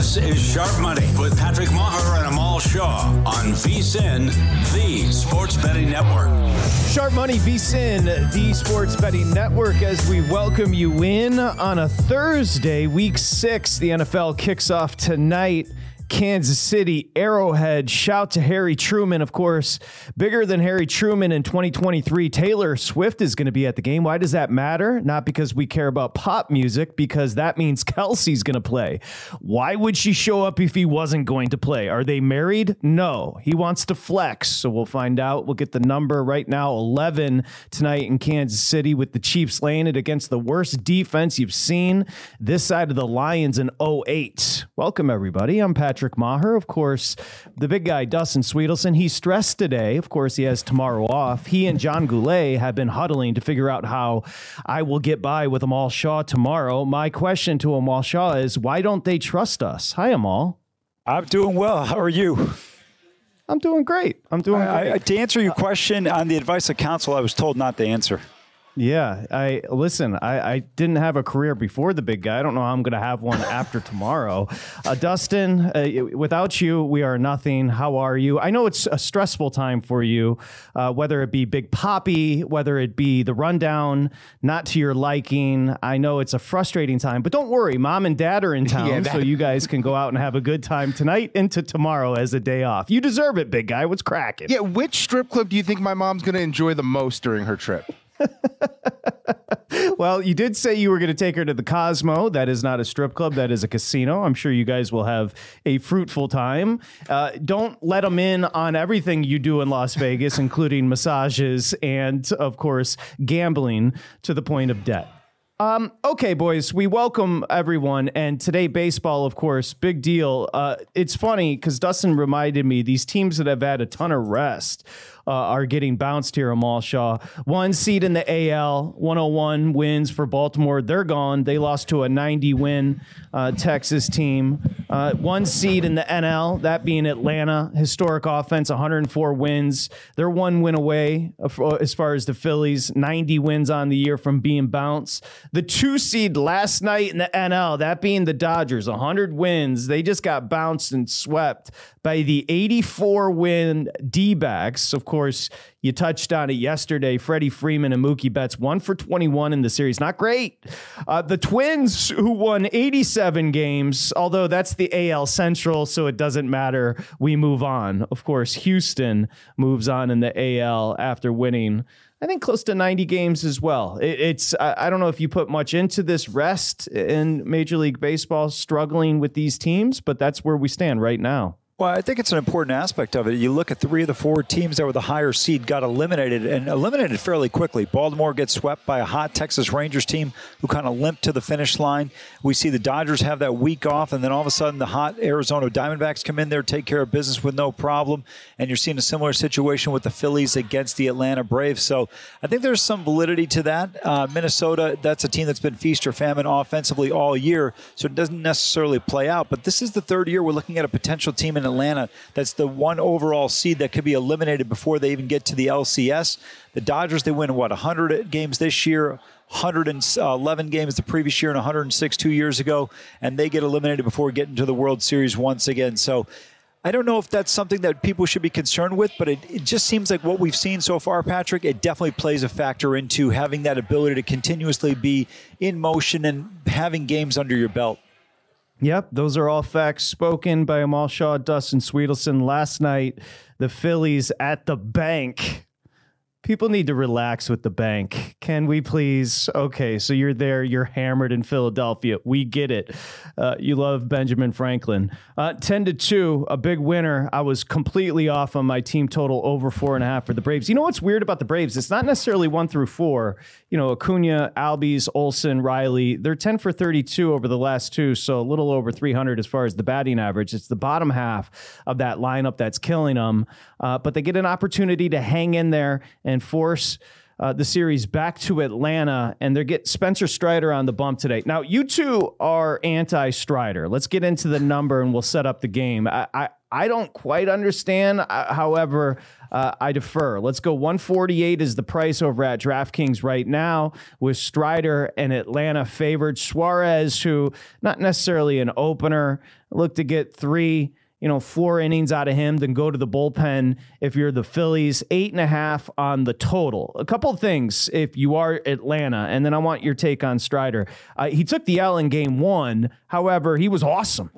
This is Sharp Money with Patrick Maher and Amal Shaw on VSiN, the Sports Betting Network. Sharp Money, VSiN, the Sports Betting Network, as we welcome you in on a Thursday, Week 6. The NFL kicks off tonight. Kansas City, Arrowhead. Shout to Harry Truman, of course. Bigger than Harry Truman in 2023, Taylor Swift is going to be at the game. Why does that matter? Not because we care about pop music, because that means Kelsey's going to play. Why would she show up if he wasn't going to play? Are they married? No. He wants to flex, so we'll find out. We'll get the number right now, 11 tonight in Kansas City, with the Chiefs laying it against the worst defense you've seen this side of the Lions in 2008. Welcome, everybody. I'm Patrick Maher. Of course, the big guy, Dustin Sweetelson, he's stressed today. Of course, he has tomorrow off. He and John Goulet have been huddling to figure out how I will get by with Amal Shaw tomorrow. My question to Amal Shaw is, why don't they trust us? Hi, Amal. I'm doing well. How are you? I'm doing great. To answer your question on the advice of counsel, I was told not to answer. Yeah, I didn't have a career before the big guy. I don't know how I'm going to have one after tomorrow. Dustin, without you, we are nothing. How are you? I know it's a stressful time for you, whether it be Big Papi, whether it be the rundown, not to your liking. I know it's a frustrating time, but don't worry. Mom and Dad are in town, so you guys can go out and have a good time tonight into tomorrow as a day off. You deserve it, big guy. What's cracking? Yeah, which strip club do you think my mom's going to enjoy the most during her trip? Well, you did say you were going to take her to the Cosmo. That is not a strip club. That is a casino. I'm sure you guys will have a fruitful time. Don't let them in on everything you do in Las Vegas, including massages and, of course, gambling to the point of debt. Okay, boys, we welcome everyone. And today, baseball, of course, big deal. It's funny because Dustin reminded me these teams that have had a ton of rest are getting bounced here, Amal Shaw. 1 seed in the AL, 101 wins for Baltimore. They're gone. They lost to a 90-win Texas team. 1 seed in the NL, that being Atlanta. Historic offense, 104 wins. They're 1 win away as far as the Phillies. 90 wins on the year from being bounced. The 2 seed last night in the NL, that being the Dodgers, 100 wins. They just got bounced and swept by the 84-win D-backs. Of course, you touched on it yesterday. Freddie Freeman and Mookie Betts 1 for 21 in the series. Not great. The Twins, who won 87 games, although that's the AL Central, so it doesn't matter. We move on. Of course, Houston moves on in the AL after winning, I think, close to 90 games as well. I don't know if you put much into this rest in Major League Baseball, struggling with these teams, but that's where we stand right now. Well, I think it's an important aspect of it. You look at 3 of the 4 teams that were the higher seed got eliminated fairly quickly. Baltimore gets swept by a hot Texas Rangers team who kind of limped to the finish line. We see the Dodgers have that week off, and then all of a sudden the hot Arizona Diamondbacks come in there, take care of business with no problem, and you're seeing a similar situation with the Phillies against the Atlanta Braves. So I think there's some validity to that. Minnesota, that's a team that's been feast or famine offensively all year, so it doesn't necessarily play out. But this is the 3rd year we're looking at a potential team in Atlanta that's the 1 overall seed that could be eliminated before they even get to the LCS. The Dodgers, they win 100 games this year, 111 games the previous year, and 106 2 years ago, and they get eliminated before getting to the World Series once again. So I don't know if that's something that people should be concerned with, but it just seems like what we've seen so far, Patrick, it definitely plays a factor into having that ability to continuously be in motion and having games under your belt. Yep, those are all facts spoken by Amal Shaw, Dustin Sweetelson. Last night, the Phillies at the bank. People need to relax with the bank. Can we please? Okay, so you're there. You're hammered in Philadelphia. We get it. You love Benjamin Franklin. 10-2, a big winner. I was completely off on my team total over 4.5 for the Braves. You know what's weird about the Braves? It's not necessarily 1 through 4. You know, Acuna, Albies, Olsen, Riley. They're 10 for 32 over the last 2, so a little over 300 as far as the batting average. It's the bottom half of that lineup that's killing them. But they get an opportunity to hang in there and force the series back to Atlanta, and they get Spencer Strider on the bump today. Now, you two are anti-Strider. Let's get into the number, and we'll set up the game. I don't quite understand. However, I defer. Let's go 148 is the price over at DraftKings right now with Strider and Atlanta favored. Suarez, who not necessarily an opener, look to get 4 innings out of him, then go to the bullpen if you're the Phillies. 8.5 on the total. A couple of things if you are Atlanta, and then I want your take on Strider. He took the L in game 1. However, he was awesome.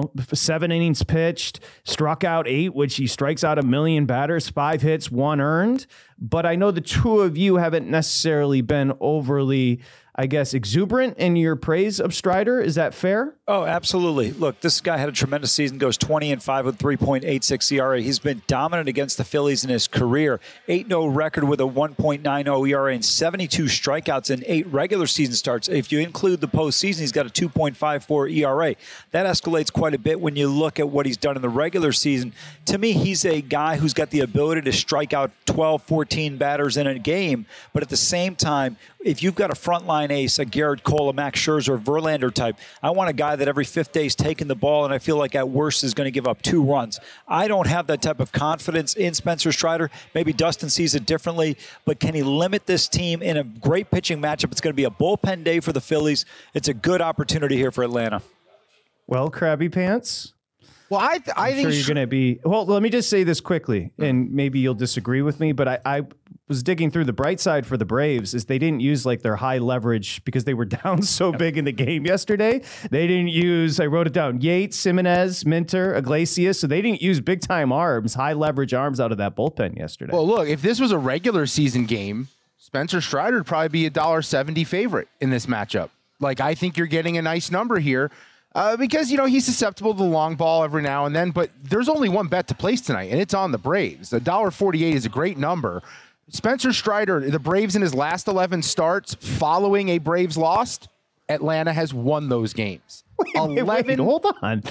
7 innings pitched, struck out 8, which he strikes out 1 million batters, 5 hits, 1 earned. But I know the two of you haven't necessarily been overly, I guess, exuberant in your praise of Strider. Is that fair? Oh, absolutely. Look, this guy had a tremendous season, goes 20-5 with 3.86 ERA. He's been dominant against the Phillies in his career. 8-0 record with a 1.90 ERA and 72 strikeouts in 8 regular season starts. If you include the postseason, he's got a 2.54 ERA. That escalates quite a bit when you look at what he's done in the regular season. To me, he's a guy who's got the ability to strike out 12, 14 batters in a game, but at the same time, if you've got a frontline ace, a Garrett Cole, a Max Scherzer, Verlander type, I want a guy that every 5th day is taking the ball, and I feel like at worst is going to give up 2 runs. I don't have that type of confidence in Spencer Strider. Maybe Dustin sees it differently, but can he limit this team in a great pitching matchup? It's going to be a bullpen day for the Phillies. It's a good opportunity here for Atlanta. Well, Krabby Pants. Well, I think sure you're going to be. Well, let me just say this quickly, and maybe you'll disagree with me, but I was digging through the bright side for the Braves is they didn't use like their high leverage because they were down so big in the game yesterday. They didn't use, I wrote it down, Yates, Jimenez, Minter, Iglesias. So they didn't use big time arms, high leverage arms out of that bullpen yesterday. Well, look, if this was a regular season game, Spencer Strider would probably be $1.70 favorite in this matchup. Like, I think you're getting a nice number here. Because, he's susceptible to the long ball every now and then, but there's only one bet to place tonight, and it's on the Braves. $1.48 is a great number. Spencer Strider, the Braves in his last 11 starts following a Braves loss, Atlanta has won those games. Wait, hold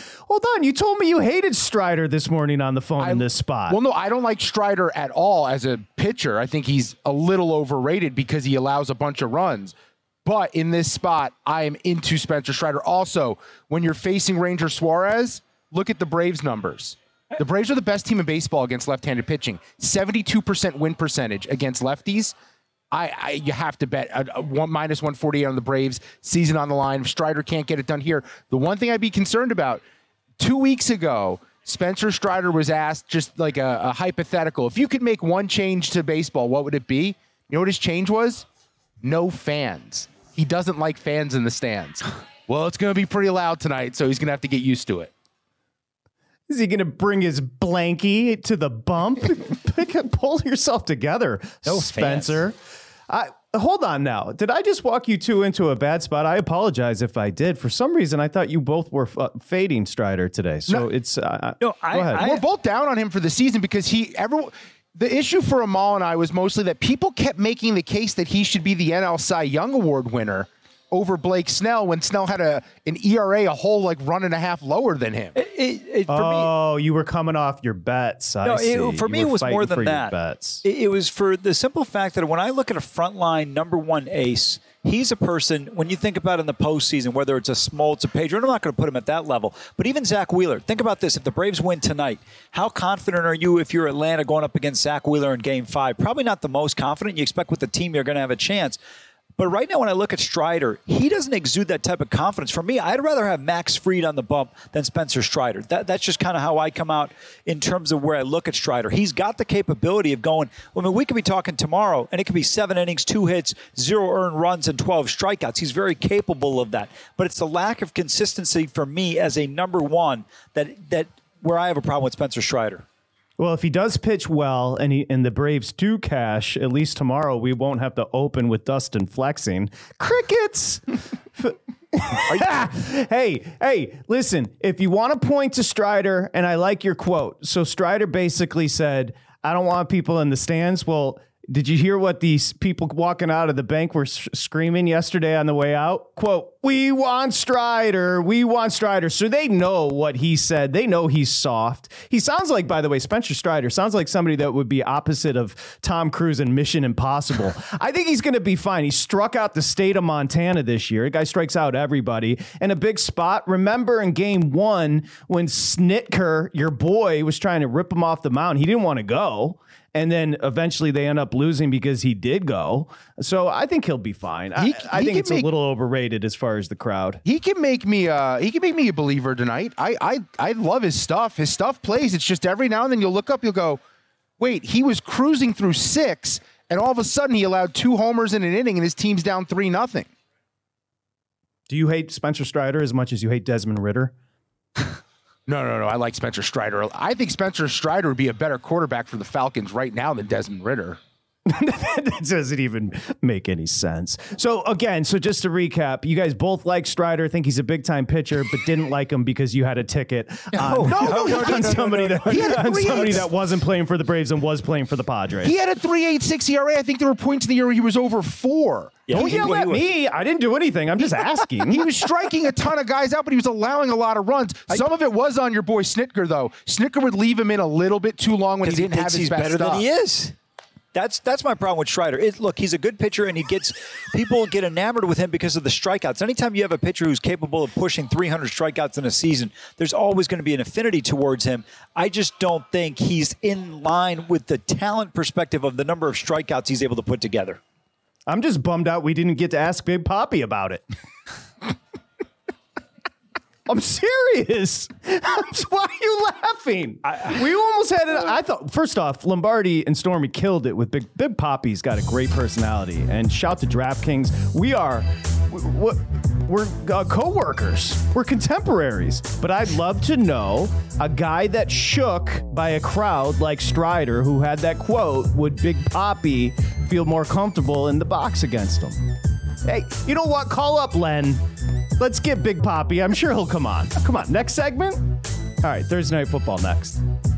on. You told me you hated Strider this morning on the phone in this spot. Well, no, I don't like Strider at all as a pitcher. I think he's a little overrated because he allows a bunch of runs. But in this spot, I am into Spencer Strider. Also, when you're facing Ranger Suarez, look at the Braves numbers. The Braves are the best team in baseball against left-handed pitching. 72% win percentage against lefties. You have to bet minus 148 on the Braves. Season on the line. If Strider can't get it done here, the one thing I'd be concerned about, 2 weeks ago, Spencer Strider was asked just like a hypothetical. If you could make one change to baseball, what would it be? You know what his change was? No fans. He doesn't like fans in the stands. Well, it's going to be pretty loud tonight, so he's going to have to get used to it. Is he going to bring his blankie to the bump? Pull yourself together, no Spencer. Hold on now. Did I just walk you two into a bad spot? I apologize if I did. For some reason, I thought you both were fading Strider today. So go ahead. We're both down on him for the season because the issue for Amal and I was mostly that people kept making the case that he should be the NL Cy Young Award winner over Blake Snell when Snell had an ERA a whole run and a half lower than him. You were coming off your bets. For me, it was more than that. It was for the simple fact that when I look at a frontline number 1 ace, he's a person, when you think about in the postseason, whether it's a Smoltz, a Pedro, and I'm not going to put him at that level, but even Zach Wheeler. Think about this. If the Braves win tonight, how confident are you if you're Atlanta going up against Zach Wheeler in Game 5? Probably not the most confident. You expect with the team you're going to have a chance. But right now when I look at Strider, he doesn't exude that type of confidence. For me, I'd rather have Max Fried on the bump than Spencer Strider. That's just kind of how I come out in terms of where I look at Strider. He's got the capability of going, we could be talking tomorrow, and it could be 7 innings, 2 hits, 0 earned runs, and 12 strikeouts. He's very capable of that. But it's the lack of consistency for me as a number 1 that where I have a problem with Spencer Strider. Well, if he does pitch well and the Braves do cash, at least tomorrow we won't have to open with Dustin flexing. Crickets! Hey, listen, if you want to point to Strider, and I like your quote. So Strider basically said, I don't want people in the stands. Well, Did you hear what these people walking out of the bank were screaming yesterday on the way out? Quote, "We want Strider. We want Strider." So they know what he said. They know he's soft. He sounds like, by the way, Spencer Strider sounds like somebody that would be opposite of Tom Cruise in Mission Impossible. I think he's going to be fine. He struck out the state of Montana this year. The guy strikes out everybody in a big spot. Remember in game 1 when Snitker, your boy, was trying to rip him off the mound? He didn't want to go. And then eventually they end up losing because he did go. So I think he'll be fine. I think it's a little overrated as far as the crowd. He can make me a believer tonight. I love his stuff. His stuff plays. It's just every now and then you'll look up, you'll go, wait, he was cruising through 6, and all of a sudden he allowed 2 homers in an inning, and his team's down 3-0. Do you hate Spencer Strider as much as you hate Desmond Ridder? No. I like Spencer Strider. I think Spencer Strider would be a better quarterback for the Falcons right now than Desmond Ridder. That doesn't even make any sense. So just to recap, you guys both like Strider, think he's a big time pitcher, but didn't like him because you had a ticket on somebody that wasn't playing for the Braves and was playing for the Padres. He had a 3.86 ERA. I think there were points in the year where he was over 4. Yeah, don't yell at me. I didn't do anything. I'm just asking. He was striking a ton of guys out, but he was allowing a lot of runs. Some of it was on your boy Snitker, though. Snitker would leave him in a little bit too long when he didn't have his best better stuff. than he is. That's my problem with Strider. Look, he's a good pitcher, and people get enamored with him because of the strikeouts. Anytime you have a pitcher who's capable of pushing 300 strikeouts in a season, there's always going to be an affinity towards him. I just don't think he's in line with the talent perspective of the number of strikeouts he's able to put together. I'm just bummed out we didn't get to ask Big Papi about it. I'm serious. Why are you laughing? We almost had it. I thought, first off, Lombardi and Stormy killed it with Big Papi's got a great personality. And shout to DraftKings. We're co-workers. We're contemporaries. But I'd love to know a guy that shook by a crowd like Strider, who had that quote, would Big Papi feel more comfortable in the box against him? Hey, you know what? Call up Len. Let's get Big Papi. I'm sure he'll come on. Come on, next segment? All right, Thursday Night Football next.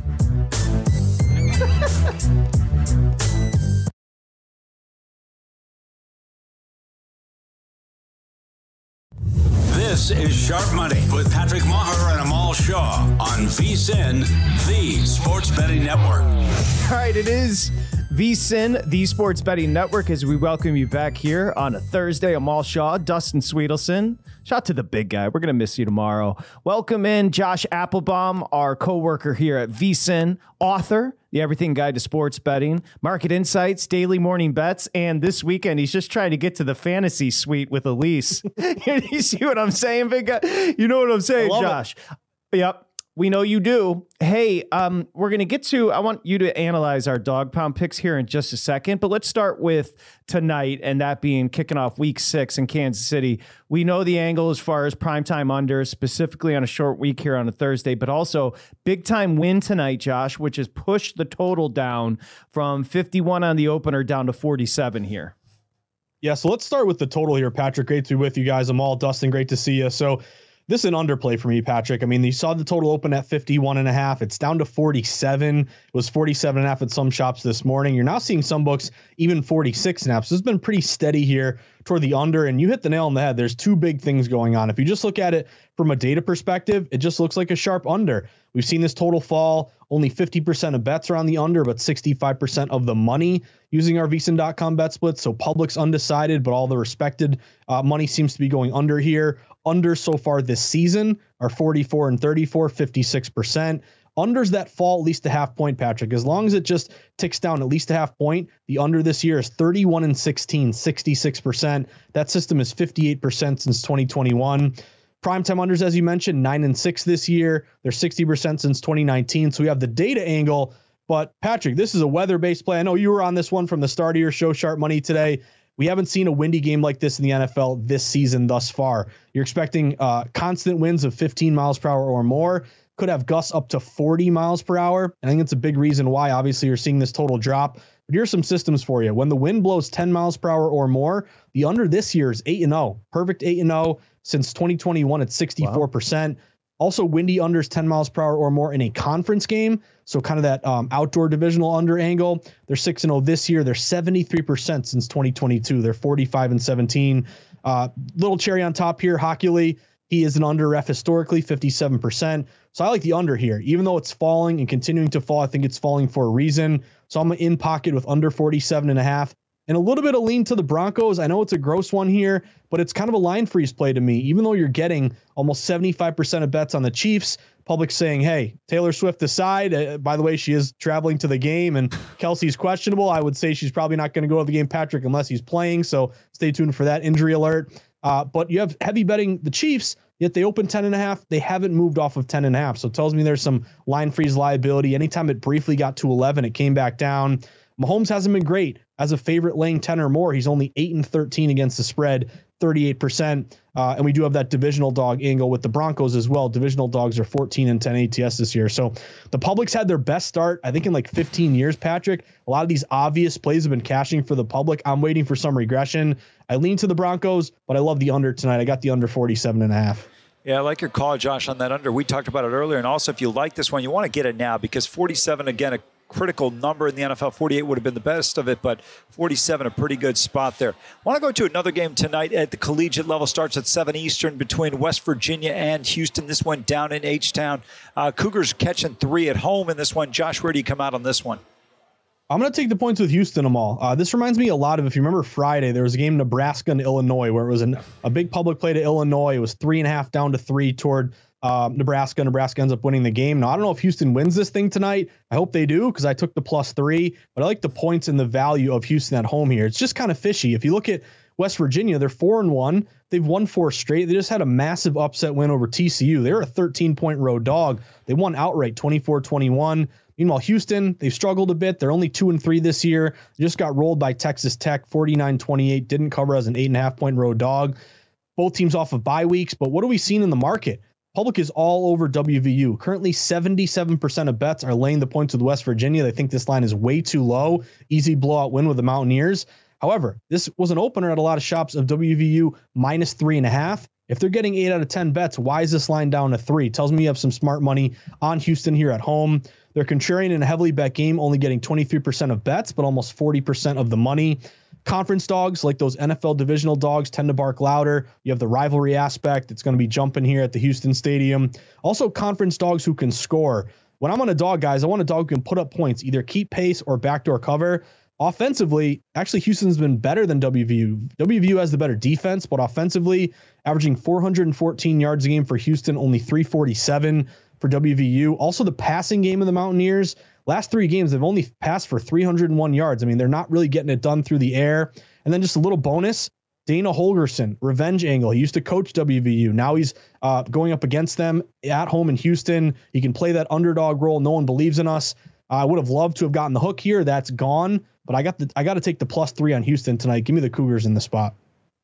This is Sharp Money with Patrick Maher and Amal Shaw on VSiN, the Sports Betting Network. All right, it is VSiN, the Sports Betting Network, as we welcome you back here on a Thursday. Amal Shaw, Dustin Sweetelson. Shout out to the big guy. We're going to miss you tomorrow. Welcome in Josh Applebaum, our co-worker here at VSiN, author, the Everything Guide to Sports Betting, Market Insights, Daily Morning Bets, and this weekend he's just trying to get to the fantasy suite with Elise. You see what I'm saying, big guy? You know what I'm saying, Josh? Yep. We know you do. Hey, we're going to get to, I want you to analyze our dog pound picks here in just a second, but let's start with tonight, and that being kicking off week 6 in Kansas City. We know the angle as far as primetime under, specifically on a short week here on a Thursday, but also big time win tonight, Josh, which has pushed the total down from 51 on the opener down to 47 here. Yeah, so let's start with the total here, Patrick. Great to be with you guys. I'm all Dustin. Great to see you. So this is an underplay for me, Patrick. I mean, you saw the total open at 51.5. It's down to 47. It was 47.5 at some shops this morning. You're now seeing some books even 46.5. So it's been pretty steady here toward the under, and you hit the nail on the head. There's two big things going on. If you just look at it from a data perspective, it just looks like a sharp under. We've seen this total fall. Only 50% of bets are on the under, but 65% of the money using our VSiN.com bet splits. So public's undecided, but all the respected money seems to be going under here. Under so far this season are 44 and 34, 56%. Unders that fall at least a half point, Patrick. As long as it just ticks down at least a half point, the under this year is 31 and 16, 66%. That system is 58% since 2021. Primetime unders, as you mentioned, 9 and 6 this year. They're 60% since 2019. So we have the data angle. But Patrick, this is a weather-based play. I know you were on this one from the start of your show, Sharp Money, today. We haven't seen a windy game like this in the NFL this season thus far. You're expecting constant winds of 15 miles per hour or more. Could have gusts up to 40 miles per hour. I think it's a big reason why, obviously, you're seeing this total drop. But here's some systems for you. When the wind blows 10 miles per hour or more, the under this year is 8-0. Perfect 8-0. Since 2021, it's 64%. Wow. Also, windy unders 10 miles per hour or more in a conference game. So kind of that outdoor divisional under angle. They're 6-0 this year. They're 73% since 2022. They're 45-17. Little cherry on top here, Hockey. He is an under ref historically, 57%. So I like the under here. Even though it's falling and continuing to fall, I think it's falling for a reason. So I'm in pocket with under 47.5. And a little bit of lean to the Broncos. I know it's a gross one here, but it's kind of a line freeze play to me. Even though you're getting almost 75% of bets on the Chiefs, public's saying, hey, Taylor Swift aside, by the way, she is traveling to the game, and Kelsey's questionable. I would say she's probably not going to go to the game, Patrick, unless he's playing. So stay tuned for that injury alert. But you have heavy betting the Chiefs, yet they open 10.5. They haven't moved off of 10.5. So it tells me there's some line freeze liability. Anytime it briefly got to 11, it came back down. Mahomes hasn't been great as a favorite laying 10 or more. He's only 8-13 against the spread, 38%. And we do have that divisional dog angle with the Broncos as well. Divisional dogs are 14-10 ATS this year. So the public's had their best start, I think, in like 15 years, Patrick. A lot of these obvious plays have been cashing for the public. I'm waiting for some regression. I lean to the Broncos, but I love the under tonight. I got the under 47.5. Yeah, I like your call, Josh, on that under. We talked about it earlier. And also, if you like this one, you want to get it now because 47, again, a critical number in the NFL. 48 would have been the best of it, but 47, a pretty good spot there. I want to go to another game tonight at the collegiate level. Starts at 7 Eastern between West Virginia and Houston. This one down in H-Town. Cougars catching 3 at home in this one. Josh, where do you come out on this one? I'm going to take the points with Houston, Amal. This reminds me a lot of, if you remember Friday, there was a game Nebraska and Illinois where it was a big public play to Illinois. It was 3.5 down to 3 toward Nebraska. Nebraska ends up winning the game. Now, I don't know if Houston wins this thing tonight. I hope they do because I took the +3, but I like the points and the value of Houston at home here. It's just kind of fishy. If you look at West Virginia, they're 4-1. They've won 4 straight. They just had a massive upset win over TCU. They were a 13-point road dog. They won outright 24-21. Meanwhile, Houston, they've struggled a bit. They're only 2-3 this year. They just got rolled by Texas Tech, 49-28. Didn't cover as an 8.5-point road dog. Both teams off of bye weeks, but what are we seeing in the market? Public is all over WVU. Currently, 77% of bets are laying the points with West Virginia. They think this line is way too low. Easy blowout win with the Mountaineers. However, this was an opener at a lot of shops of WVU -3.5. If they're getting 8 out of 10 bets, why is this line down to 3? Tells me you have some smart money on Houston here at home. They're contrarian in a heavily bet game, only getting 23% of bets, but almost 40% of the money. Conference dogs, like those NFL divisional dogs, tend to bark louder. You have the rivalry aspect. It's going to be jumping here at the Houston Stadium. Also, conference dogs who can score. When I'm on a dog, guys, I want a dog who can put up points, either keep pace or backdoor cover. Offensively, actually, Houston's been better than WVU. WVU has the better defense, but offensively, averaging 414 yards a game for Houston, only 347 for WVU. Also, the passing game of the Mountaineers, last 3 games, they've only passed for 301 yards. I mean, they're not really getting it done through the air. And then just a little bonus, Dana Holgerson, revenge angle. He used to coach WVU. Now he's going up against them at home in Houston. He can play that underdog role. No one believes in us. I would have loved to have gotten the hook here. That's gone. But I got to take the +3 on Houston tonight. Give me the Cougars in the spot.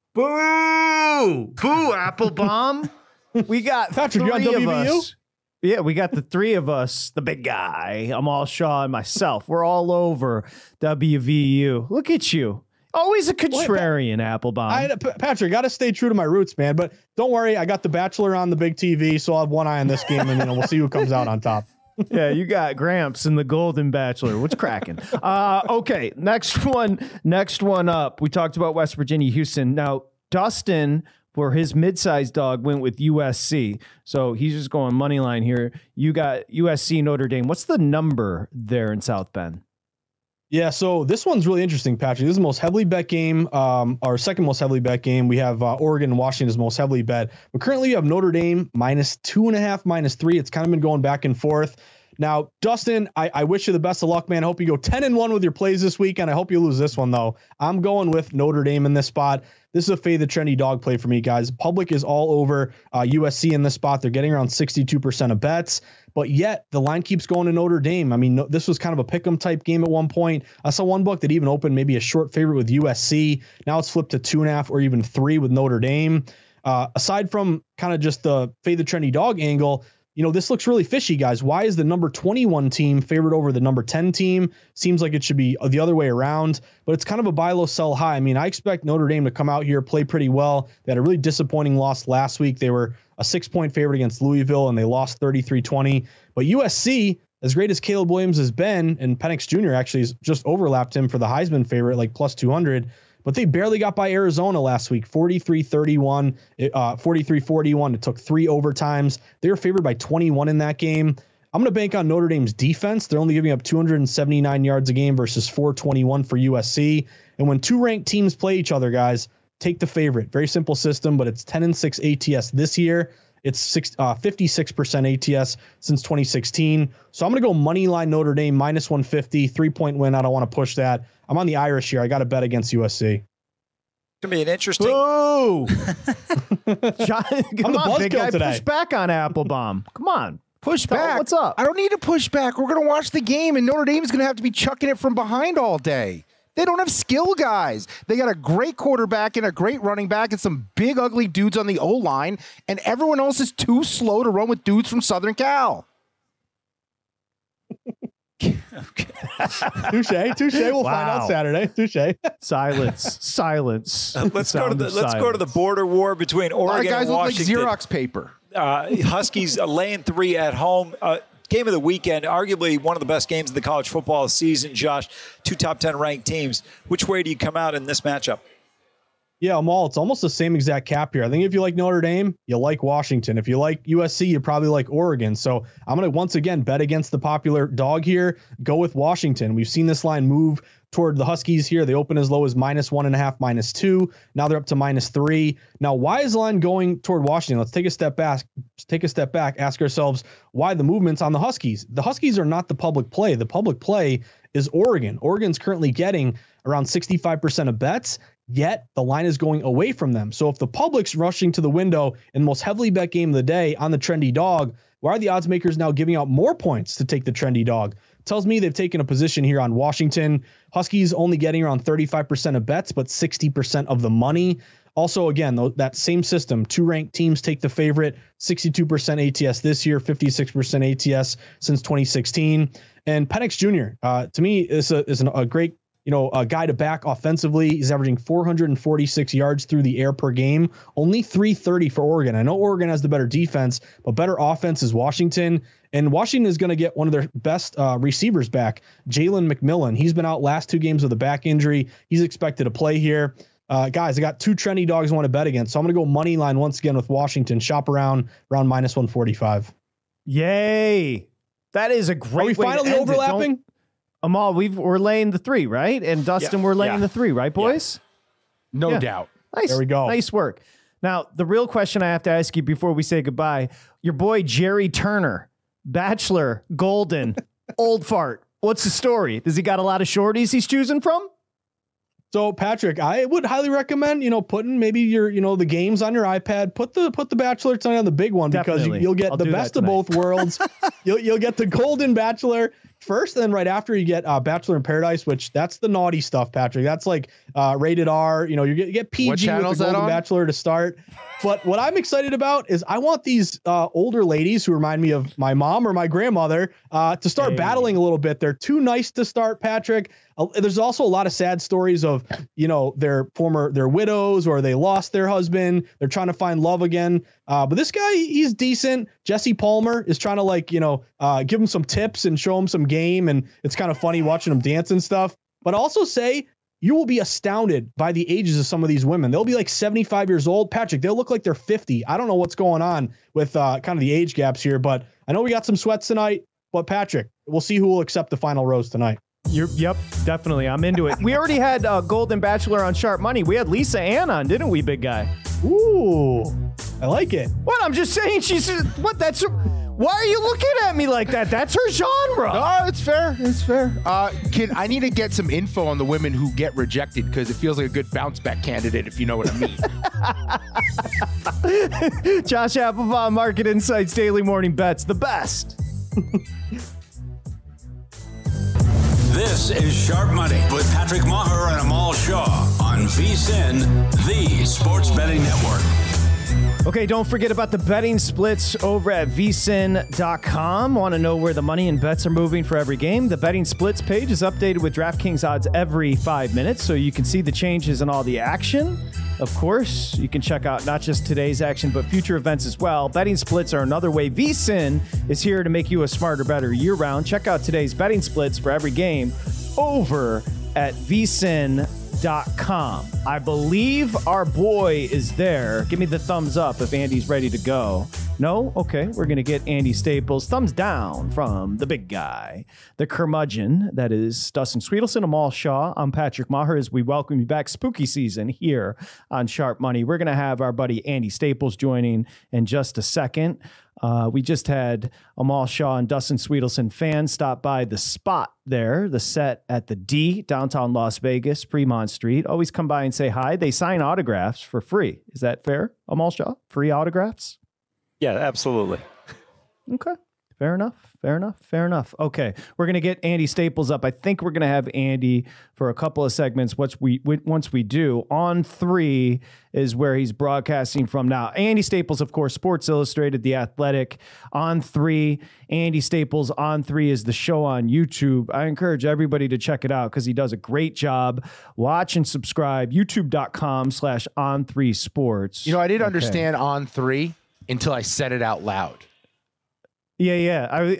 Boo! Boo, Applebaum. We got Patrick, 3 you on of WVU? us. Yeah, we got the 3 of us, the big guy, Amal Shaw and myself. We're all over WVU. Look at you. Always a contrarian, Applebaum. Patrick, got to stay true to my roots, man. But don't worry, I got The Bachelor on the big TV, so I'll have one eye on this game, and we'll see who comes out on top. Yeah, you got Gramps and the Golden Bachelor. What's cracking? Okay, next one up. We talked about West Virginia, Houston. Now, Dustin, for his mid-sized dog, went with USC. So he's just going money line here. You got USC, Notre Dame. What's the number there in South Bend? Yeah, so this one's really interesting, Patrick. This is the most heavily bet game, our second most heavily bet game. We have Oregon and Washington is most heavily bet. But currently you have Notre Dame -2.5, -3. It's kind of been going back and forth. Now, Dustin, I wish you the best of luck, man. I hope you go 10-1 with your plays this weekend. I hope you lose this one, though. I'm going with Notre Dame in this spot. This is a fade the trendy dog play for me, guys. Public is all over USC in this spot. They're getting around 62% of bets, but yet the line keeps going to Notre Dame. I mean, this was kind of a pick'em type game at one point. I saw one book that even opened maybe a short favorite with USC. Now it's flipped to 2.5 or even 3 with Notre Dame. Aside from kind of just the fade the trendy dog angle, this looks really fishy, guys. Why is the number 21 team favored over the number 10 team? Seems like it should be the other way around, but it's kind of a buy low, sell high. I mean, I expect Notre Dame to come out here, play pretty well. They had a really disappointing loss last week. They were a 6-point favorite against Louisville, and they lost 33-20. But USC, as great as Caleb Williams has been, and Penix Jr. actually has just overlapped him for the Heisman favorite, like plus 200, but they barely got by Arizona last week, 43-31, 43-41. It took 3 overtimes. They were favored by 21 in that game. I'm going to bank on Notre Dame's defense. They're only giving up 279 yards a game versus 421 for USC. And when 2 ranked teams play each other, guys, take the favorite. Very simple system, but it's 10-6 ATS this year. It's 56% ATS since 2016. So I'm going to go money line Notre Dame minus 150, 3-point win. I don't want to push that. I'm on the Irish here. I got to bet against USC. It's going to be an interesting. Ooh. John, come on, big guy, today. push back on Applebaum. Come on. Push back. What's up? I don't need to push back. We're going to watch the game, and Notre Dame's going to have to be chucking it from behind all day. They don't have skill guys. They got a great quarterback and a great running back and some big, ugly dudes on the O-line, and everyone else is too slow to run with dudes from Southern Cal. Touche. We'll find out Saturday. Touche. Silence. Let's go to the border war between Oregon and Washington. Look like Xerox paper. Huskies laying 3 at home. Game of the weekend, arguably one of the best games of the college football season, Josh. 2 top 10 ranked teams. Which way do you come out in this matchup? Yeah, Amal, it's almost the same exact cap here. I think if you like Notre Dame, you like Washington. If you like USC, you probably like Oregon. So I'm going to once again bet against the popular dog here. Go with Washington. We've seen this line move toward the Huskies here. They open as low as -1.5, -2. Now they're up to -3. Now, why is the line going toward Washington? Let's take a step back. Ask ourselves why the movement's on the Huskies. The Huskies are not the public play. The public play is Oregon. Oregon's currently getting around 65% of bets, yet the line is going away from them. So if the public's rushing to the window in the most heavily bet game of the day on the trendy dog, why are the odds makers now giving out more points to take the trendy dog? Tells me they've taken a position here on Washington. Huskies only getting around 35% of bets, but 60% of the money. Also, again, that same system, 2 ranked teams take the favorite, 62% ATS this year, 56% ATS since 2016. And Penix Jr., to me, is a great a guy to back offensively. He's averaging 446 yards through the air per game, only 330 for Oregon. I know Oregon has the better defense, but better offense is Washington. And Washington is going to get one of their best receivers back, Jalen McMillan. He's been out last 2 games with a back injury. He's expected to play here. Guys, I got 2 trendy dogs I want to bet against. So I'm going to go money line once again with Washington. Shop around -145. Yay. That is a great way. Are we finally overlapping? Amal, we're laying the 3, right? And Dustin, we're laying the 3, right, boys? No doubt. Nice. There we go. Nice work. Now, the real question I have to ask you before we say goodbye, your boy Jerry Turner, Bachelor, Golden, Old Fart. What's the story? Does he got a lot of shorties he's choosing from? So Patrick, I would highly recommend, putting maybe your, the games on your iPad, put the Bachelor tonight on the big one. Definitely. Because you'll get the best of both worlds. You'll get the Golden Bachelor first, and then right after you get Bachelor in Paradise, which that's the naughty stuff, Patrick. That's like rated R. You get PG with the Golden Bachelor to start. But what I'm excited about is I want these older ladies who remind me of my mom or my grandmother to start battling a little bit. They're too nice to start, Patrick. There's also a lot of sad stories of, they're widows or they lost their husband. They're trying to find love again. But this guy, he's decent. Jesse Palmer is trying to give him some tips and show him some game. And it's kind of funny watching him dance and stuff. But also say, you will be astounded by the ages of some of these women. They'll be like 75 years old. Patrick, they'll look like they're 50. I don't know what's going on with kind of the age gaps here, but I know we got some sweats tonight. But Patrick, we'll see who will accept the final rose tonight. Yep, definitely. I'm into it. We already had Golden Bachelor on Sharp Money. We had Lisa Ann on, didn't we, big guy? Ooh, I like it. What? I'm just saying why are you looking at me like that? That's her genre. Oh, it's fair. It's fair. Kid, I need to get some info on the women who get rejected because it feels like a good bounce back candidate, if you know what I mean. Josh Applebaum, Market Insights, Daily Morning Bets, the best. This is Sharp Money with Patrick Maher and Amal Shaw on VSiN, the Sports Betting Network. Okay, don't forget about the betting splits over at vsin.com. Want to know where the money and bets are moving for every game? The betting splits page is updated with DraftKings odds every 5 minutes, so you can see the changes and all the action. Of course, you can check out not just today's action, but future events as well. Betting splits are another way VSiN is here to make you a smarter, better year-round. Check out today's betting splits for every game over at vsin.com. I believe our boy is there. Give me the thumbs up if Andy's ready to go. No? Okay, we're going to get Andy Staples. Thumbs down from the big guy, the curmudgeon. That is Dustin Sweetelson, Amal Shaw. I'm Patrick Maher as we welcome you back spooky season here on Sharp Money. We're going to have our buddy Andy Staples joining in just a second. We just had Amal Shaw and Dustin Sweetelson fans stop by the spot there, the set at the D, downtown Las Vegas, Fremont Street. Always come by and say hi. They sign autographs for free. Is that fair, Amal Shaw? Free autographs? Yeah, absolutely. Okay. Fair enough. Okay. We're going to get Andy Staples up. I think we're going to have Andy for a couple of segments. Once we do, On 3 is where he's broadcasting from now. Andy Staples, of course, Sports Illustrated, The Athletic. On 3, Andy Staples On 3 is the show on YouTube. I encourage everybody to check it out because he does a great job. Watch and subscribe. YouTube.com/On3Sports. You know, I didn't understand On 3 until I said it out loud. Yeah.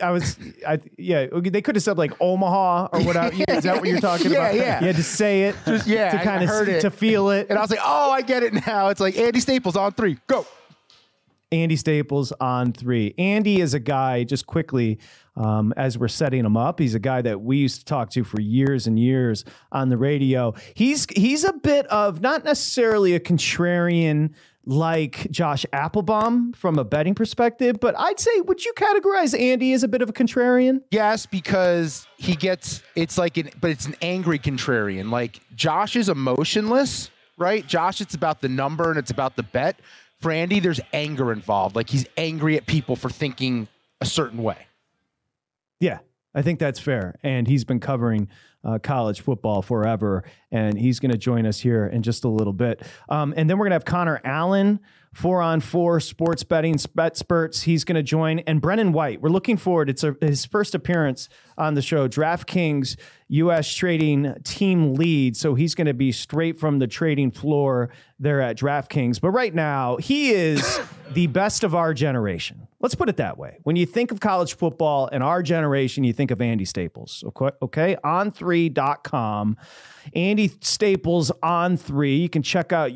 They could have said like Omaha or whatever. Is that what you're talking about? Yeah. You had to say it to kind of to feel it. And I was like, oh, I get it now. It's like Andy Staples On 3. Go. Andy Staples On 3. Andy is a guy, just quickly, as we're setting him up, he's a guy that we used to talk to for years and years on the radio. He's a bit of not necessarily a contrarian like Josh Applebaum from a betting perspective, but I'd say, would you categorize Andy as a bit of a contrarian? Yes, because it's an angry contrarian. Like Josh is emotionless, right? Josh, it's about the number and it's about the bet. For Andy, there's anger involved. Like he's angry at people for thinking a certain way. Yeah, I think that's fair. And he's been covering college football forever, and he's going to join us here in just a little bit. And then we're going to have Connor Allen, 4on4 sports betting experts. He's going to join, and Brennan White. We're looking forward. It's his first appearance on the show. DraftKings U.S. trading team lead, so he's going to be straight from the trading floor there at DraftKings. But right now, he is the best of our generation. Let's put it that way. When you think of college football and our generation, you think of Andy Staples. Okay? On3.com. Andy Staples On 3. You can check out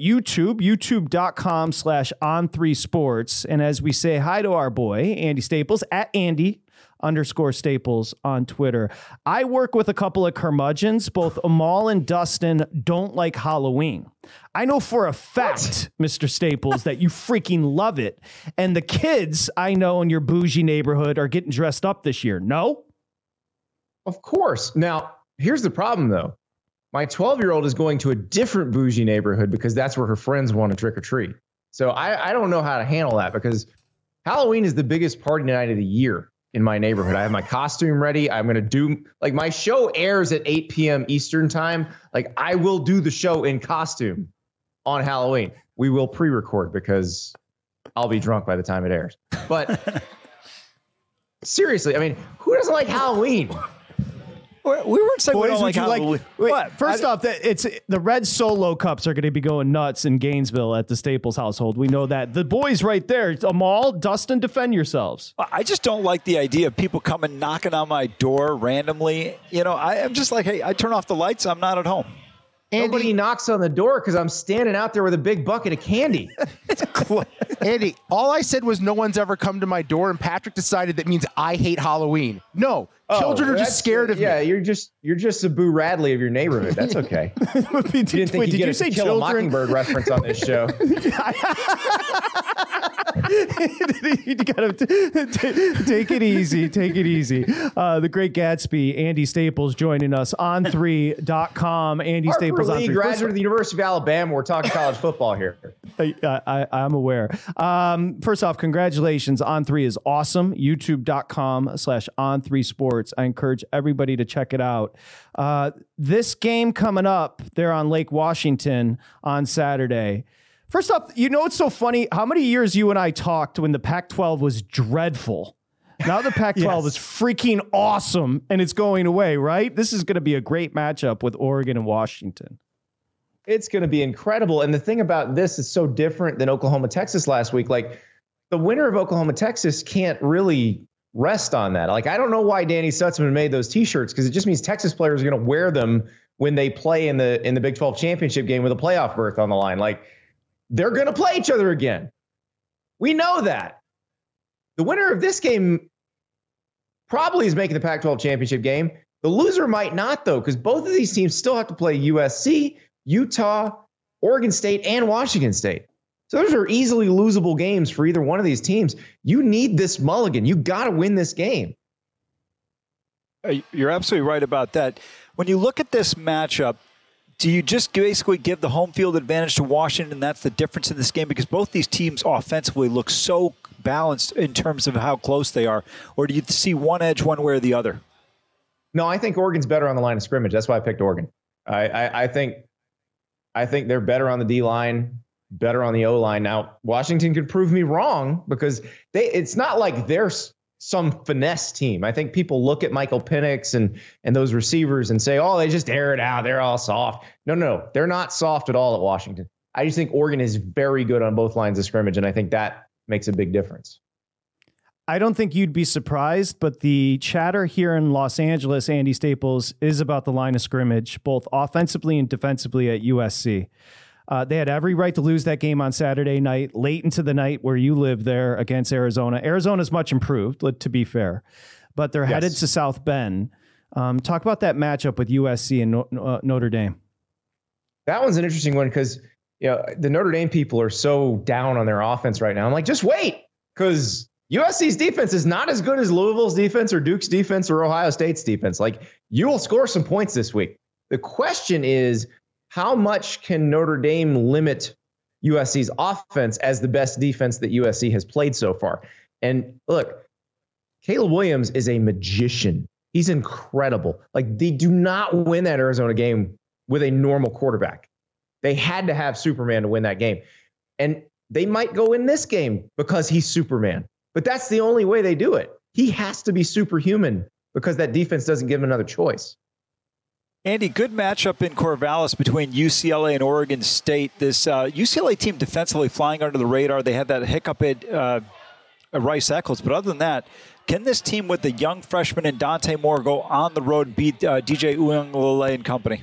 youtube.com/On3Sports. And as we say hi to our boy, Andy Staples, at Andy_Staples on Twitter. I work with a couple of curmudgeons. Both Amal and Dustin don't like Halloween. I know for a fact, Mr. Staples, that you freaking love it. And the kids I know in your bougie neighborhood are getting dressed up this year. No? Of course. Now, here's the problem, though. My 12-year-old is going to a different bougie neighborhood because that's where her friends want to trick or treat. So I don't know how to handle that because Halloween is the biggest party night of the year in my neighborhood. I have my costume ready. I'm going to do, like, my show airs at 8 p.m. Eastern time. Like, I will do the show in costume on Halloween. We will pre-record because I'll be drunk by the time it airs. But seriously, I mean, who doesn't like Halloween? We weren't saying we don't like Halloween. First off, it's the Red Solo Cups are going to be going nuts in Gainesville at the Staples household. We know that. The boys right there, Amal, Dustin, defend yourselves. I just don't like the idea of people coming knocking on my door randomly. You know, I'm just like, hey, I turn off the lights. I'm not at home. Nobody knocks on the door because I'm standing out there with a big bucket of candy. Andy, all I said was no one's ever come to my door, and Patrick decided that means I hate Halloween. No, children are just scared of me. Yeah, you're just the Boo Radley of your neighborhood. That's okay. You didn't think you'd get a Kill a Mockingbird reference on this show. You gotta take it easy. Take it easy. The Great Gatsby, Andy Staples, joining us on 3.com. Andy Staples on 3. Graduate of the University of Alabama. We're talking college football here. I'm aware. First off, congratulations. On 3 is awesome. YouTube.com/On3Sports. I encourage everybody to check it out. This game coming up there on Lake Washington on Saturday. First off, it's so funny how many years you and I talked when the Pac-12 was dreadful. Now the Pac-12 is freaking awesome, and it's going away, right? This is going to be a great matchup with Oregon and Washington. It's going to be incredible. And the thing about this is so different than Oklahoma, Texas last week. Like, the winner of Oklahoma, Texas can't really rest on that. Like, I don't know why Danny Stutzman made those T-shirts, because it just means Texas players are going to wear them when they play in the Big 12 championship game with a playoff berth on the line. Like, they're going to play each other again. We know that. The winner of this game probably is making the Pac-12 championship game. The loser might not, though, because both of these teams still have to play USC, Utah, Oregon State, and Washington State. So those are easily losable games for either one of these teams. You need this mulligan. You got to win this game. You're absolutely right about that. When you look at this matchup, do you just basically give the home field advantage to Washington? That's the difference in this game, because both these teams offensively look so balanced in terms of how close they are. Or do you see one edge one way or the other? No, I think Oregon's better on the line of scrimmage. That's why I picked Oregon. I think they're better on the D line, better on the O line. Now, Washington could prove me wrong, because it's not like they're some finesse team. I think people look at Michael Penix and those receivers and say, oh, they just air it out. They're all soft. No, they're not soft at all at Washington. I just think Oregon is very good on both lines of scrimmage, and I think that makes a big difference. I don't think you'd be surprised, but the chatter here in Los Angeles, Andy Staples, is about the line of scrimmage, both offensively and defensively at USC. They had every right to lose that game on Saturday night, late into the night where you live there against Arizona. Arizona's much improved, to be fair, but they're headed to South Bend. Talk about that matchup with USC and Notre Dame. That one's an interesting one, because the Notre Dame people are so down on their offense right now. I'm like, just wait, because USC's defense is not as good as Louisville's defense or Duke's defense or Ohio State's defense. Like, you will score some points this week. The question is, how much can Notre Dame limit USC's offense as the best defense that USC has played so far? And look, Caleb Williams is a magician. He's incredible. Like, they do not win that Arizona game with a normal quarterback. They had to have Superman to win that game. And they might go in this game because he's Superman. But that's the only way they do it. He has to be superhuman, because that defense doesn't give him another choice. Andy, good matchup in Corvallis between UCLA and Oregon State. This UCLA team defensively flying under the radar. They had that hiccup at Rice Eccles. But other than that, can this team with the young freshman and Dante Moore go on the road and beat DJ Uiagalelei and company?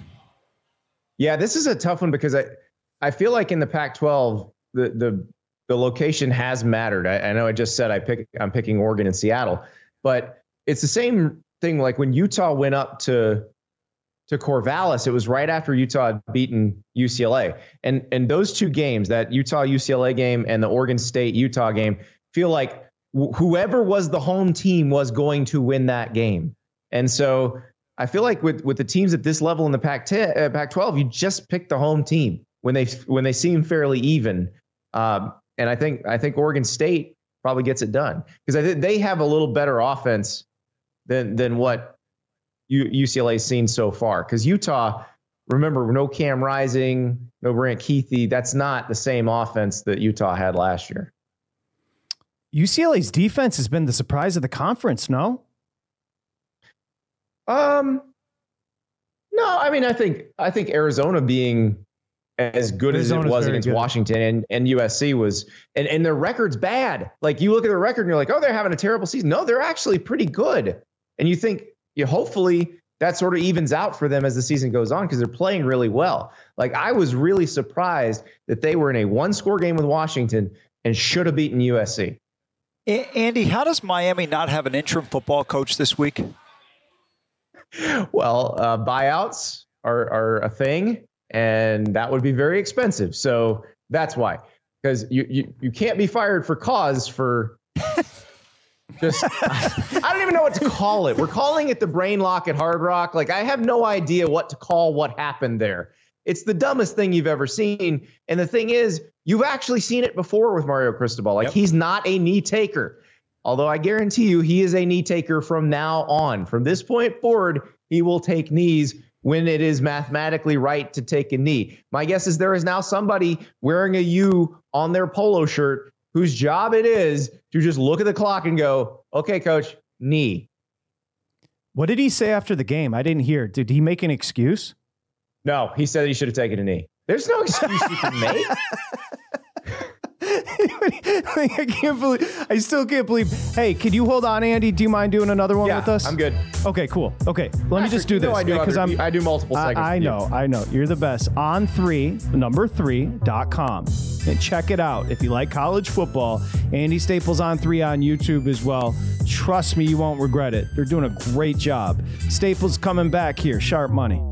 Yeah, this is a tough one, because I feel like in the Pac-12, the location has mattered. I know I just said I'm picking Oregon and Seattle, but it's the same thing. Like, when Utah went up to Corvallis, it was right after Utah had beaten UCLA. And those two games, that Utah-UCLA game and the Oregon State-Utah game, feel like whoever was the home team was going to win that game. And so I feel like with the teams at this level in the Pac-12, you just pick the home team when they seem fairly even. And I think Oregon State probably gets it done, because I think they have a little better offense than what UCLA's seen so far. Because Utah, remember, no Cam Rising, no Brant Keithy. That's not the same offense that Utah had last year. UCLA's defense has been the surprise of the conference, no? No, I mean, I think Arizona being as good as it was against Washington and USC was, and their record's bad. Like, you look at the record and you're like, oh, they're having a terrible season. No, they're actually pretty good. And you think, hopefully that sort of evens out for them as the season goes on, because they're playing really well. Like, I was really surprised that they were in a one-score game with Washington and should have beaten USC. Andy, how does Miami not have an interim football coach this week? Well, buyouts are a thing, and that would be very expensive. So that's why, because you can't be fired for cause for just, I don't even know what to call it. We're calling it the brain lock at Hard Rock. Like, I have no idea what to call what happened there. It's the dumbest thing you've ever seen. And the thing is, you've actually seen it before with Mario Cristobal. Like, He's not a knee taker. Although I guarantee you he is a knee taker from now on. From this point forward, he will take knees when it is mathematically right to take a knee. My guess is there is now somebody wearing a U on their polo shirt whose job it is to just look at the clock and go, okay, coach, knee. What did he say after the game? I didn't hear. Did he make an excuse? No, he said he should have taken a knee. There's no excuse you can make. I still can't believe. Hey, can you hold on, Andy? Do you mind doing another one with us? I'm good. Okay, cool. Okay, let me just do this because I do multiple segments. I know. You're the best. On3, 3.com. And check it out. If you like college football, Andy Staples on 3 on YouTube as well. Trust me, you won't regret it. They're doing a great job. Staples coming back here. Sharp Money.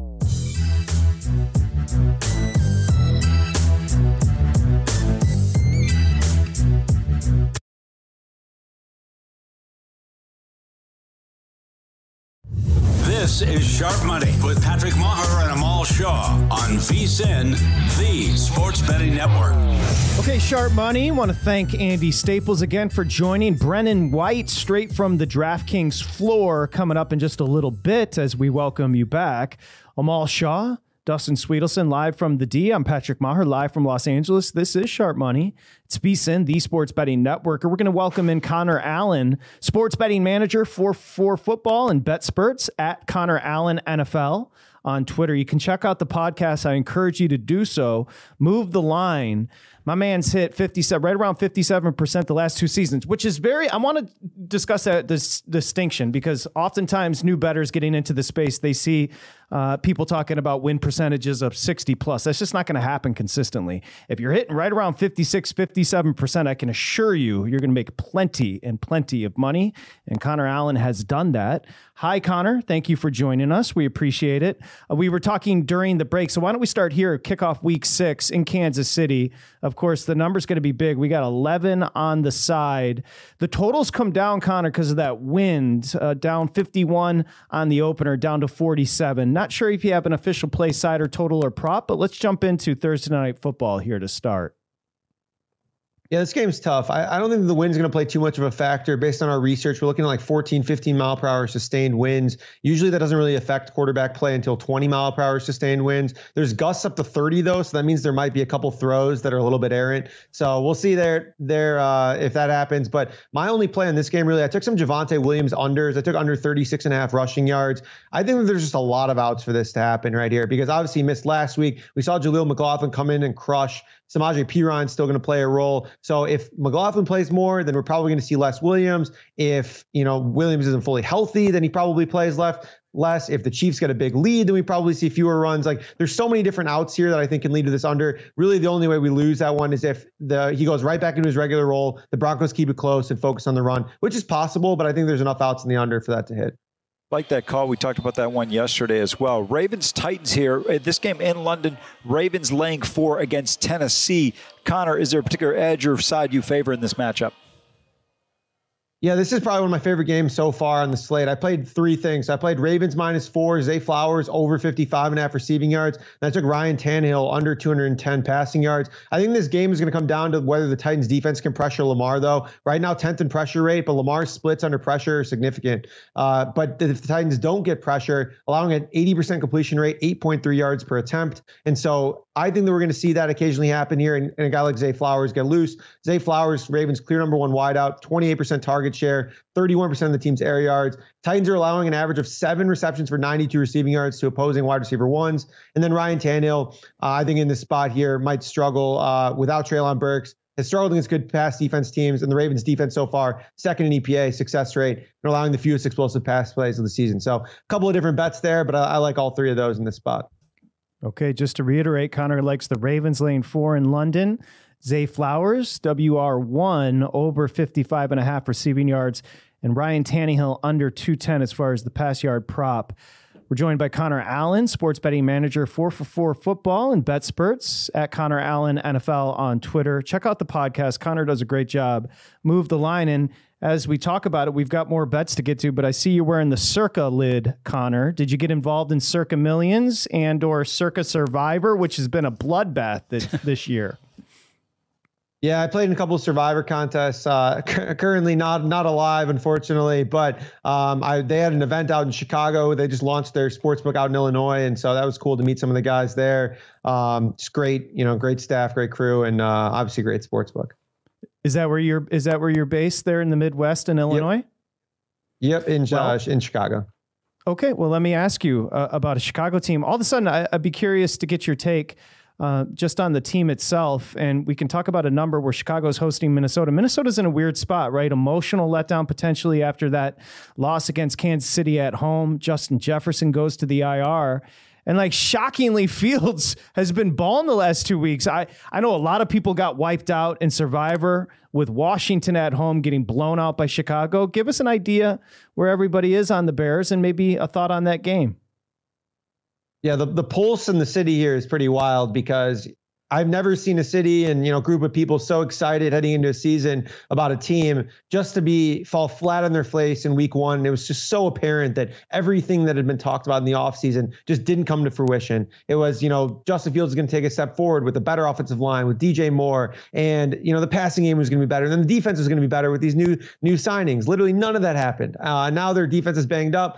This is Sharp Money with Patrick Maher and Amal Shaw on VSiN, the Sports Betting Network. Okay, Sharp Money. Want to thank Andy Staples again for joining. Brennan White, straight from the DraftKings floor, coming up in just a little bit as we welcome you back. Amal Shaw, Dustin Sweetelson, live from the D. I'm Patrick Maher, live from Los Angeles. This is Sharp Money. It's VSiN, the Sports Betting Network. We're going to welcome in Connor Allen, sports betting manager for football and BetSperts at Connor Allen NFL on Twitter. You can check out the podcast. I encourage you to do so. Move the line. My man's hit 57, right around 57% the last 2 seasons, which is I want to discuss this distinction because oftentimes new bettors getting into the space, they see people talking about win percentages of 60 plus. That's just not going to happen consistently. If you're hitting right around 56, 57%, I can assure you, you're going to make plenty of money. And Connor Allen has done that. Hi, Connor. Thank you for joining us. We appreciate it. We were talking during the break. So why don't we start here, kick off week 6 in Kansas City. Of course, the number's going to be big. We got 11 on the side. The totals come down, Connor, because of that wind, down 51 on the opener, down to 47. Not sure if you have an official play side or total or prop, but let's jump into Thursday Night Football here to start. Yeah, this game's tough. I don't think the wind's going to play too much of a factor. Based on our research, we're looking at like 14, 15 mile per hour sustained winds. Usually that doesn't really affect quarterback play until 20 mile per hour sustained winds. There's gusts up to 30 though, so that means there might be a couple throws that are a little bit errant. So we'll see there if that happens. But my only play in this game, really, I took some Javonte Williams unders. I took under 36.5 rushing yards. I think that there's just a lot of outs for this to happen right here because obviously he missed last week. We saw Jaleel McLaughlin come in and crush. Samaje Perine's still going to play a role. So if McLaughlin plays more, then we're probably going to see less Williams. If, Williams isn't fully healthy, then he probably plays less. If the Chiefs get a big lead, then we probably see fewer runs. Like there's so many different outs here that I think can lead to this under. Really, the only way we lose that one is if he goes right back into his regular role, the Broncos keep it close and focus on the run, which is possible, but I think there's enough outs in the under for that to hit. Like that call. We talked about that one yesterday as well. Ravens-Titans here. This game in London, Ravens laying 4 against Tennessee. Connor, is there a particular edge or side you favor in this matchup? Yeah, this is probably one of my favorite games so far on the slate. I played 3 things. I played Ravens -4, Zay Flowers over 55.5 receiving yards. And I took Ryan Tannehill under 210 passing yards. I think this game is going to come down to whether the Titans defense can pressure Lamar, though. Right now, 10th in pressure rate, but Lamar's splits under pressure are significant. But if the Titans don't get pressure, allowing an 80% completion rate, 8.3 yards per attempt. And so I think that we're going to see that occasionally happen here and a guy like Zay Flowers get loose. Zay Flowers, Ravens clear number 1 wideout, 28% target share, 31% of the team's air yards. Titans are allowing an average of 7 receptions for 92 receiving yards to opposing wide receiver ones. And then Ryan Tannehill, I think in this spot here might struggle without Treylon Burks. Has struggled against good pass defense teams, and the Ravens defense so far, 2nd in EPA success rate, and allowing the fewest explosive pass plays of the season. So a couple of different bets there, but I like all 3 of those in this spot. Okay, just to reiterate, Connor likes the Ravens laying 4 in London. Zay Flowers, WR1 over 55.5 receiving yards, and Ryan Tannehill under 210 as far as the pass yard prop. We're joined by Connor Allen, sports betting manager for football and BetSperts at Connor Allen NFL on Twitter. Check out the podcast. Connor does a great job. Move the line in. As we talk about it, we've got more bets to get to, but I see you wearing the Circa lid, Connor. Did you get involved in Circa Millions and or Circa Survivor, which has been a bloodbath this year? Yeah, I played in a couple of Survivor contests. Currently not alive, unfortunately, but they had an event out in Chicago. They just launched their sportsbook out in Illinois, and so that was cool to meet some of the guys there. It's great, great staff, great crew, and obviously great sportsbook. Is that where you're based there in the Midwest in Illinois? Yep, in Chicago. Okay, well, let me ask you about a Chicago team. All of a sudden, I'd be curious to get your take just on the team itself. And we can talk about a number where Chicago's hosting Minnesota. Minnesota's in a weird spot, right? Emotional letdown potentially after that loss against Kansas City at home. Justin Jefferson goes to the IR. And shockingly, Fields has been balling the last 2 weeks. I know a lot of people got wiped out in Survivor with Washington at home getting blown out by Chicago. Give us an idea where everybody is on the Bears and maybe a thought on that game. Yeah, the pulse in the city here is pretty wild because I've never seen a city and group of people so excited heading into a season about a team just to fall flat on their face in week one. It was just so apparent that everything that had been talked about in the offseason just didn't come to fruition. It was, Justin Fields is going to take a step forward with a better offensive line, with DJ Moore, and the passing game was going to be better. And then the defense was going to be better with these new signings. Literally none of that happened. Now their defense is banged up.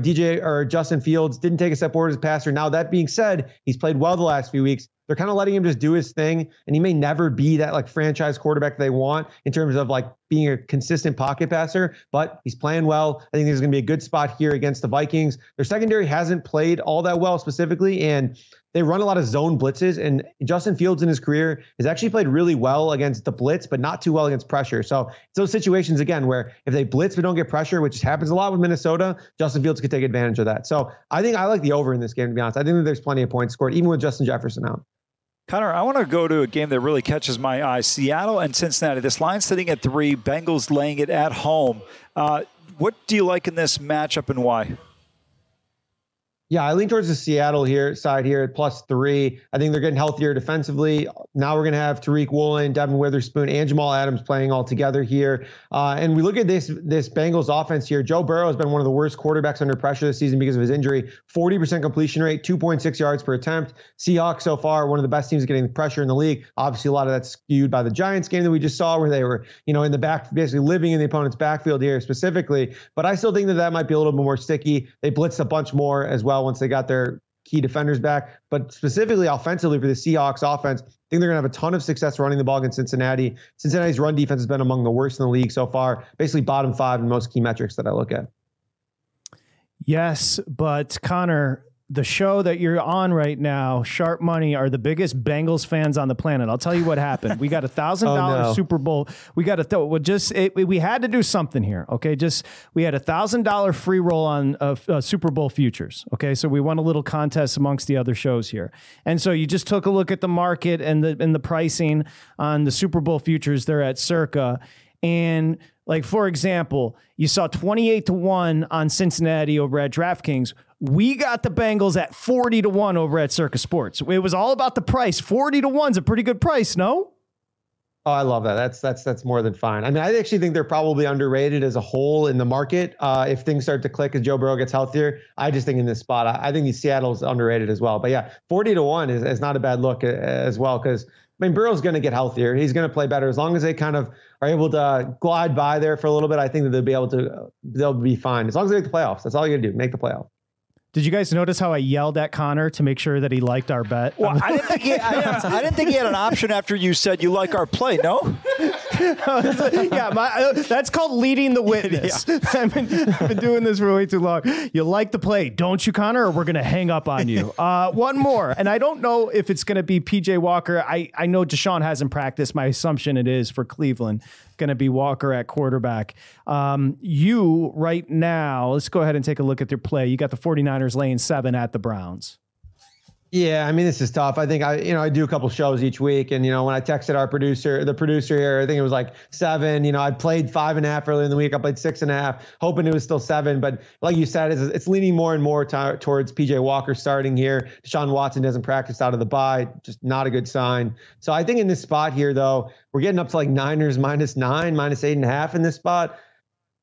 Justin Fields didn't take a step forward as a passer. Now that being said, he's played well the last few weeks. They're kind of letting him just do his thing, and he may never be that franchise quarterback they want in terms of being a consistent pocket passer, but he's playing well. I think there's going to be a good spot here against the Vikings. Their secondary hasn't played all that well specifically, and they run a lot of zone blitzes, and Justin Fields in his career has actually played really well against the blitz, but not too well against pressure. So it's those situations, again, where if they blitz but don't get pressure, which happens a lot with Minnesota, Justin Fields could take advantage of that. So I think I like the over in this game, to be honest. I think that there's plenty of points scored, even with Justin Jefferson out. Connor, I want to go to a game that really catches my eye. Seattle and Cincinnati. This line sitting at 3, Bengals laying it at home. What do you like in this matchup and why? Yeah, I lean towards the Seattle side here at +3. I think they're getting healthier defensively. Now we're going to have Tariq Woolen, Devin Witherspoon, and Jamal Adams playing all together here. And we look at this Bengals offense here. Joe Burrow has been one of the worst quarterbacks under pressure this season because of his injury. 40% completion rate, 2.6 yards per attempt. Seahawks so far, one of the best teams getting the pressure in the league. Obviously, a lot of that's skewed by the Giants game that we just saw where they were, in the back, basically living in the opponent's backfield here specifically. But I still think that might be a little bit more sticky. They blitzed a bunch more as well once they got their key defenders back. But specifically offensively for the Seahawks offense, I think they're going to have a ton of success running the ball against Cincinnati. Cincinnati's run defense has been among the worst in the league so far, basically bottom 5 in most key metrics that I look at. Yes, but Connor, the show that you're on right now, Sharp Money, are the biggest Bengals fans on the planet. I'll tell you what happened. We got $1,000 Super Bowl. We got we had to do something here. Okay. We had $1,000 free roll on Super Bowl futures. Okay. So we won a little contest amongst the other shows here. And so you just took a look at the market and the pricing on the Super Bowl futures. They're at circa. And for example, you saw 28-1 on Cincinnati over at DraftKings. We got the Bengals at 40-1 over at Circa Sports. It was all about the price. 40-1 is a pretty good price, no? Oh, I love that. That's more than fine. I mean, I actually think they're probably underrated as a whole in the market. If things start to click as Joe Burrow gets healthier, I just think in this spot, I think Seattle's underrated as well. But yeah, 40-1 is not a bad look as well because Burrow's going to get healthier. He's going to play better as long as they kind of are able to glide by there for a little bit. I think that they'll be fine as long as they make the playoffs. That's all you got to do. Make the playoffs. Did you guys notice how I yelled at Connor to make sure that he liked our bet? Well, I didn't think he had an option after you said you like our play. No. Yeah, that's called leading the witness. Yeah. I've been doing this for way too long. You like the play, don't you, Connor? Or we're going to hang up on you. One more, and I don't know if it's going to be PJ Walker. I know Deshaun hasn't practiced. My assumption it is for Cleveland. Going to be Walker at quarterback. You right now, let's go ahead and take a look at their play. You got the 49ers laying 7 at the Browns. Yeah, I mean, this is tough. I think I do a couple shows each week, and when I texted the producer here, I think it was 7. I played 5.5 earlier in the week. I played 6.5, hoping it was still 7. But like you said, it's leaning more and more towards PJ Walker starting here. Deshaun Watson doesn't practice out of the bye, just not a good sign. So I think in this spot here, though, we're getting up to Niners -9, -8.5 in this spot.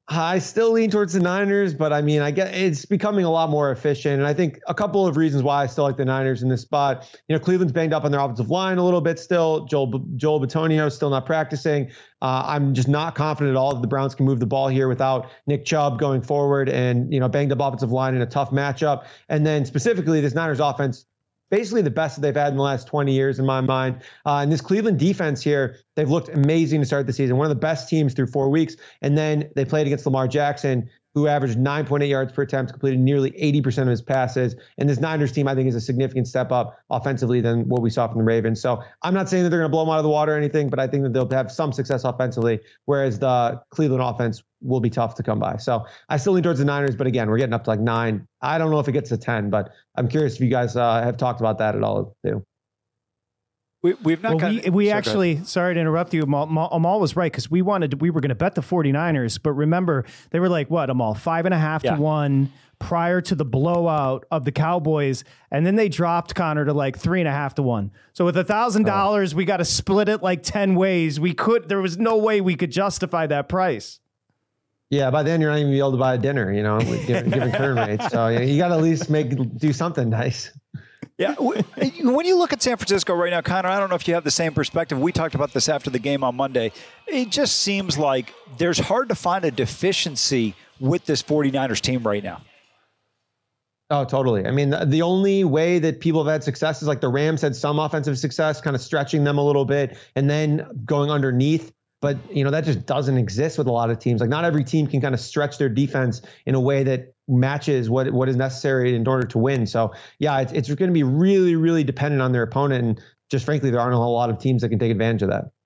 I still lean towards the Niners, but I mean, I get it's becoming a lot more efficient. And I think a couple of reasons why I still like the Niners in this spot. Cleveland's banged up on their offensive line a little bit still. Joel Bitonio still not practicing. I'm just not confident at all that the Browns can move the ball here without Nick Chubb going forward and, banged up offensive line in a tough matchup. And then specifically this Niners offense, basically the best that they've had in the last 20 years in my mind. And this Cleveland defense here, they've looked amazing to start the season. One of the best teams through 4 weeks. And then they played against Lamar Jackson, who averaged 9.8 yards per attempt, completed nearly 80% of his passes. And this Niners team, I think, is a significant step up offensively than what we saw from the Ravens. So I'm not saying that they're going to blow them out of the water or anything, but I think that they'll have some success offensively, whereas the Cleveland offense will be tough to come by. So I still lean towards the Niners, but again, we're getting up to like 9. I don't know if it gets to 10, but I'm curious if you guys have talked about that at all too. We've not we actually, sorry to interrupt you, Amal was right, because we were going to bet the 49ers, but remember, they were like, what, Amal, 5.5 to 1 prior to the blowout of the Cowboys, and then they dropped Connor to like 3.5 to 1. So with $1,000, we got to split it like 10 ways. There was no way we could justify that price. Yeah, by then you're not even be able to buy a dinner, given current rates. So you got to at least do something nice. Yeah, when you look at San Francisco right now, Connor, I don't know if you have the same perspective. We talked about this after the game on Monday. It just seems like there's hard to find a deficiency with this 49ers team right now. Oh, totally. I mean, the only way that people have had success is like the Rams had some offensive success, kind of stretching them a little bit and then going underneath. But, that just doesn't exist with a lot of teams. Like not every team can kind of stretch their defense in a way that matches what is necessary in order to win. So, yeah, it's going to be really, really dependent on their opponent. And just frankly, there aren't a whole lot of teams that can take advantage of that.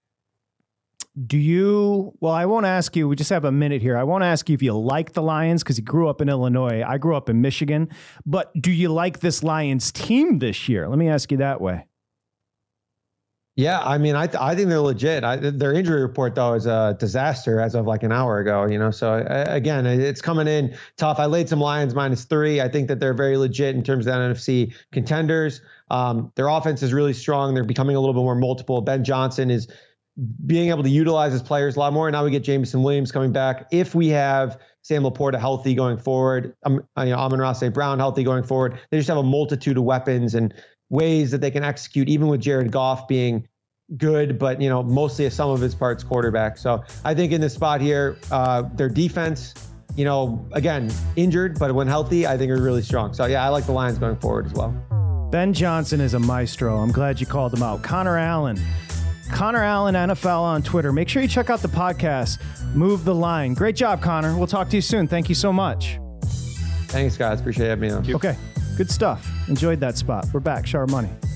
I won't ask you. We just have a minute here. I won't ask you if you like the Lions because you grew up in Illinois. I grew up in Michigan. But do you like this Lions team this year? Let me ask you that way. Yeah, I mean, I think they're legit. Their injury report, though, is a disaster as of like an hour ago, So, again, it's coming in tough. I laid some Lions -3. I think that they're very legit in terms of the NFC contenders. Their offense is really strong. They're becoming a little bit more multiple. Ben Johnson is being able to utilize his players a lot more. Now we get Jameson Williams coming back. If we have Sam Laporta healthy going forward, Amon-Ra St. Brown healthy going forward, they just have a multitude of weapons and ways that they can execute, even with Jared Goff being good, but mostly a sum of his parts quarterback. So I think in this spot here, their defense, again, injured, but when healthy, I think are really strong. So yeah, I like the Lions going forward as well. Ben Johnson is a maestro. I'm glad you called him out. Connor Allen NFL on Twitter. Make sure you check out the podcast, Move the Line. Great job, Connor. We'll talk to you soon. Thank you so much. Thanks, guys. Appreciate having me on. Okay, good stuff. Enjoyed that spot. We're back. Sharp Money.